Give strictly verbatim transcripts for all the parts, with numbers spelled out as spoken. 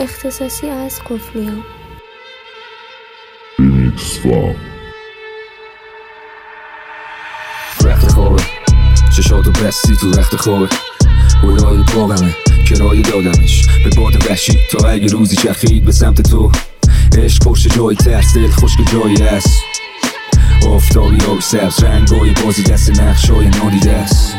اختصاصی از قفلیام. رخت خوابه چشاتو بستی تو رخت خوابه گلای باغمه کرایه دادمش به باد وحشی تا اگه روزی چرخید به سمت تو. عشق پشت جای ترس دل خشک جایی هست، آفتابی آبی سبز رنگای بازی دست نقشای نادیده است.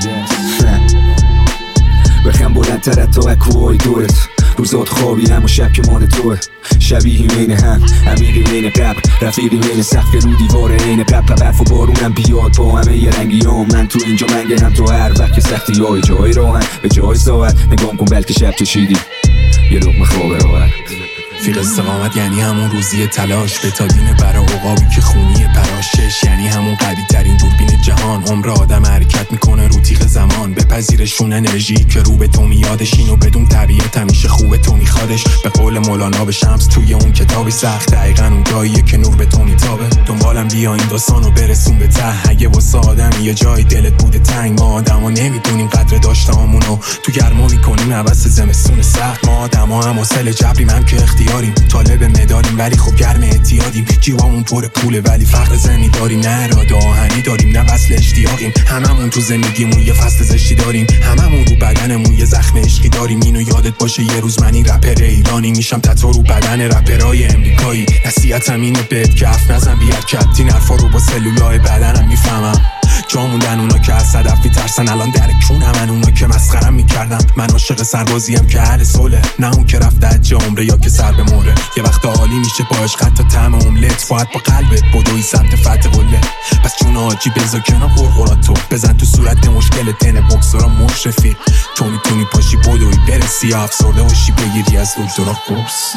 بخم بلندتر تا اکوهای دورت، روزات خوابی هم و شب که مال توه. شبیهی بین هم عمیقی بین قبر، رفیقی بین سقف رو دیوار عین قبر. برف و بارونم بیاد با همه یه رنگیام، من تو اینجا منگنم تو هر وقت که سختی های جای راهن به جای ساعت. نگام کن بلکه شب چشیدی یه لقمه خواب راحت. فیق استقامت یعنی همون روزی تلاش، بتادین برا عقابی که خونی پراشش، یعنی همون قوی ترین دوربین جهان. عمر آدم حرکت میکنه رو تیغ زمان، بپذیرشون انرژی که رو به تو میادش. اینو بدون طبیعت همیشه خوبه تو میخوادش. به قول مولانا به شمس توی اون کتابی سخت، دقیقا اون جاییه که نور به تو میتابه. دنبالم بیا این داستانو برسون به ته، اگه واسه آدمی یه جای دلت بوده تنگ. ما آدما نمیدونیم قدر داشتهامونو، تو گرما میکنیم عوض زمستون سخت. ما آدما هم حاصل جبریم هم که اختیاریم، طالب مداریم ولی خب گرم اعتیادیم. جیبامون پر پوله ولی فقر زنی داریم، نه اراده آهنی داریم نه وصل اشتیاقیم. هممون تو زندگیمون یه فصل زشتی داریم، هممون رو بدنمون یه زخم عشقی داریم. اینو یادت باشه یه روز من این رپر ایرانی میشم تتو رو بدن رپرای امریکایی. نصیحتم اینه بهت که حرف نزن بی حرکت، این حرفا رو با سلولای بدنم میفهمم. جا موندن اونا که از صدف میترسن، الان در کون من اونا که مسخرم میکردن. من عاشق سربازیم که هر سوله، نه اون که رفته اجه عمره یا که سر به موره. یه وقت عالی میشه با عشق تا طعم املت، فقط با قلبت بدوی سمت فتح قله. پس جون آجی بذار کنار قرقراتو، بزن تو صورت مشکل تن بکسورا مشرفی. تو میتونی پاشی بدوی برسی افسرده باشی بگیری از دکترا قرص.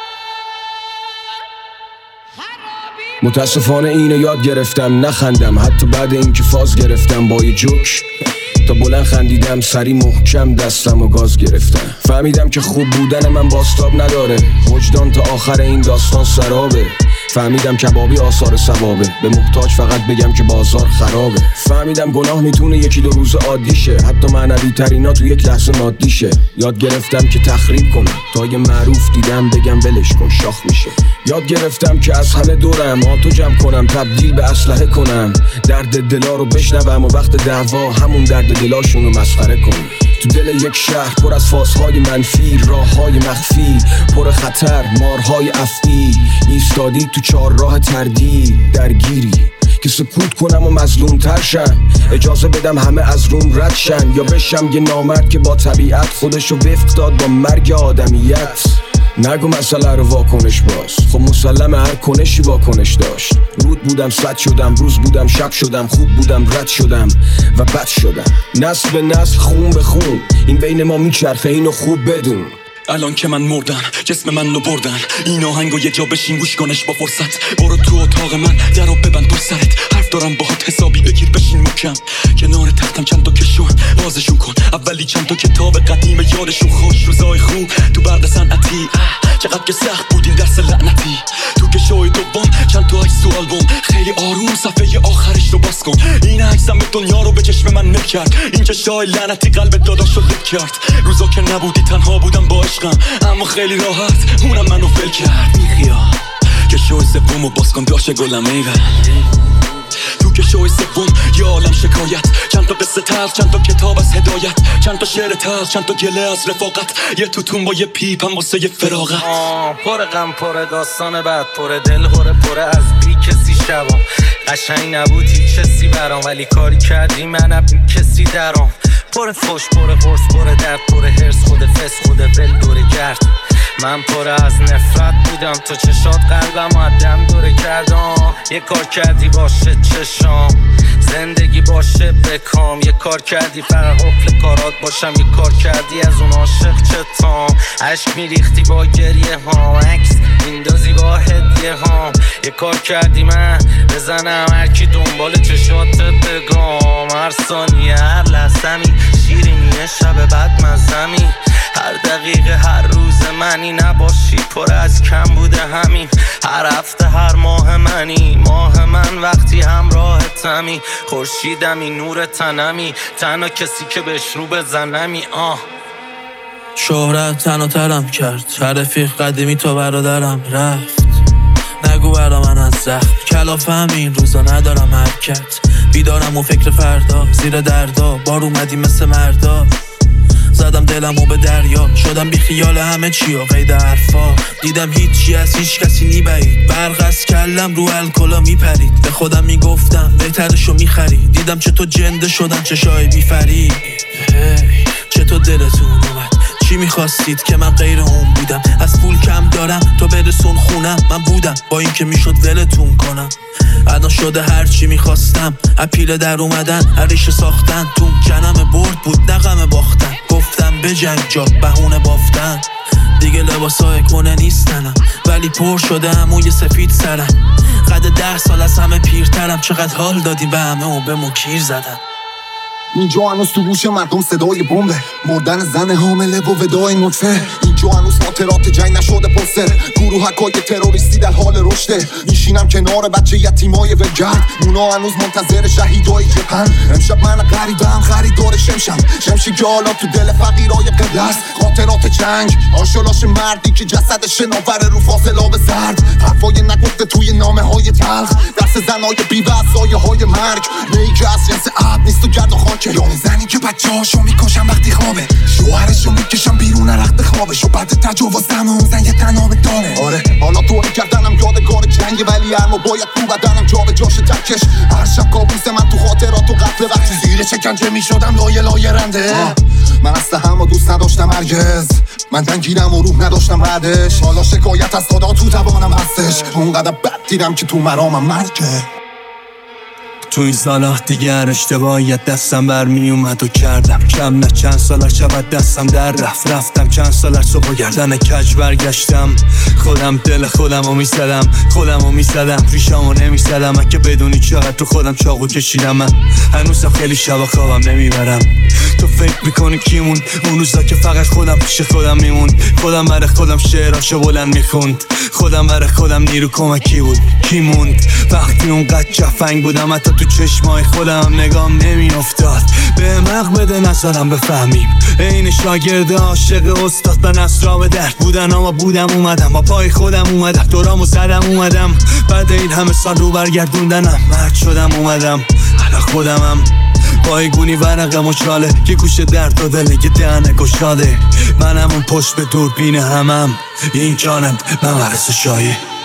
متاسفانه اینو یاد گرفتم نخندم، حتی بعد اینکه فاز گرفتم با یه جوک. تا بلند خندیدم سری محکم دستم و گاز گرفتم. فهمیدم که خوب بودن من باستاب نداره، وجدان تا آخر این داستان سرابه. فهمیدم کبابی آثار ثوابه، به محتاج فقط بگم که بازار خرابه. فهمیدم گناه میتونه یکی دو روز عادی شه، حتی معنوی ترینا تو یک لحظه مادی شه. یاد گرفتم که تخریب کنم تا یه معروف دیدم بگم ولش کن شاخ میشه. یاد گرفتم که از همه دورم آتو جمع کنم، تبدیل به اسلحه کنم. درد دلا رو بشنوم و وقت دعوا همون درد دلاشون رو مسخره کنم. تو دل یک شهر پر از فازهای منفی، راههای مخفی پر خطر، مارهای افعی. ایستادی تو چهار راه تردید، درگیری که سکوت کنم و مظلوم تر شم. اجازه بدم همه از روم رد شن، یا بشم یه نامرد که با طبیعت خودشو وفق داد با مرگ آدمیت. نگو مسئله رو واکنش باز، خب مسلم هر کنشی واکنش داشت. رود بودم صد شدم، روز بودم شب شدم، خوب بودم رد شدم و بد شدم. نسل به نسل خون به خون این بین ما میچرخه، اینو خوب بدون. الان که من مردم جسم من رو بردن، این آهنگو یه جا بشین گوش کنش با فرصت. برو تو اتاق من درو ببند دور سرت، حرف دارم باهات حسابی بگیر بشین محکم. کنار تختم چند تا کشون بازشون کن، اولی چند تا کتاب قدیم یادشون خوش. روزای خوب تو برق صنعتی، چقدر که سخت بود این درس لعنتی. تو کشوی دوم چند تا عکس تو آلبوم، خیلی آروم صفحه آخرش رو باز کن. این عکسم دنیا رو به چشم من مل کرد، این چشای لعنتی قلب داداشو لب کرد. روزا که نبودی تنها بودم با عشقم، اما خیلی راحت اونم منو فل کرد. میخیا کشوی سومو باز کن داشه گلم ایول. تو کشوی سوم یه عالم شکایت، چند تا قصه تلخ، چند تا کتاب از هدایت، چند تا شعر تلخ، چند تا گله از رفاقت. یه توتون با یه پیپ هم واسه یه فراغت. پر غم پر داستان بد، پر دل پر پر از بی کسی شبام. قشنگ نبود هیچ کسی برام، ولی کاری کردی منم بی کسی درام. پر فوش پر قرص پر درد پر هرس، خود فس خود ول دوره کرد. من پر از نفرت بودم، تو چشات قلبم عدم دوره کردم. یه کار کردی باشه چشام، زندگی باشه بکام. یه کار کردی فقط حفل کارات باشم، یه کار کردی از اون عاشق چتام. عشق میریختی با گریه ها، عکس میندازی با هدیه ها. یه کار کردی من بزنم هرکی دنبال چشات بگام. هر ثانیه هر لحظمی شیرینیه شب بعد مزمی. هر دقیقه هر روز منی نباشی پر از کم بوده همین. هر هفته هر ماه منی، ماه من وقتی همراهتمی. خورشیدمی نور تنمی، تنها کسی که بهش رو بزنمی. آه شهرت تنها ترم کرد، هر رفیق قدیمی تا برادرم رفت. نگو برا من از زخم، کلاف همین روزا ندارم حرکت. بیدارم و فکر فردا، زیر دردا بار اومدی مثل مردا. زدم دلمو به دریا، شدم بی خیال همه چی و قید حرفا. دیدم هیچی از هیچ کسی نیبعید، برق از کلم رو الکلا میپرید. به خودم میگفتم بهترشو میخرید، دیدم چه تو جنده شدم چشای بیفرید. چه تو دلتون اومد، چی میخواستید که من غیر اون بودم؟ از پول کم دارم تو برسون خونم، من بودم با این که میشد ولتون کنم. الان شده هر چی میخواستم، اپیله در اومدن هریش ساختن. تو جنم برد بود نغم باختن، گفتم به جنگ جا بهونه بافتن. دیگه لباسای کنه نیستنم، ولی پر شده هموی سفید سرم. قد ده سال از همه پیرترم، چقدر حال دادی به همه و به مکیر زدم. اینجا هنوز تو گوش مردم صدای بمبه، مردن زن حامله و ودای نطفه. اینجا هنوز خاطرات جنگ نشده پوستر، گروهکای تروریستی در حال رشده. میشینم کنار بچه یتیمای ولگرد، اونا هنوز منتظر شهیدای جبهن. امشب من غریبم خریدار شمشم، شمشی که حالا تو دل فقیرای قبله است. خاطرات جنگ، آشولاش مردی که جسدش ناور رو فاصله به زرد. حرفای نگفته توی نامه های تلخ، دست زنای بیوه از سایه های مرگ. نیی که از جنس عب نیست و گرد و خاکه، یا زنی که بچه هاشو میکشم وقتی خوابه، شوهرشو میکشم بیرون رخت خوابش. و بعد تجاوز دم اون زن یه تنابه داره. آره حالا طوری کردنم یادگار جنگه، ولی اما باید تو بدنم جا به جاش تکش. هر شب کابوس من تو خاطرات و قتل وقتی زیر شکنجه میشدم لایه لایه رنده. من اصلا همو دوست نداشتم هرگز، من دنگیرم و روح نداشتم ردش. حالا شکایت از خدا تو توانم هستش، اونقدر بد دیدم که تو مرامم مرگه. تو این سالا دیگه هر اشتباهیت دستم برمی اومد و کردم. کم نه چند سال شبت دستم در رفت، رفتم چند سال صبح گردن کج برگشتم. خودم دل خودم رو میزدم، خودم رو میزدم، ریشم رو نمیزدم. اگه بدونی چقدر تو خودم چاقو کشیدم، من هنوزم خیلی شبا خوابم نمیبرم. تو فکر میکنی کی موند اون روزا که فقط خودم پیش خودم میموند؟ خودم برای خودم شعراشو بلند میخوند، خودم برای خودم نیرو کمکی بود. کی موند وقتی اونقدر جفنگ بودم، حتی تو چشمای خودم نگام نمیافتاد. به مغ بده نظرم بفهمیم، این شاگرد عاشق استاد به نصرا به درد بودن. اما بودم اومدم با پای خودم اومدم، دورامو زدم اومدم. بعد این همه سال رو برگردوندنم، مرد شدم اومدم. حالا خودمم پایگونی ورق مچاله که گوش درد و دله که دهنه گشاده. منم اون پشت به دوربین همم، این جانم من ورس شایه.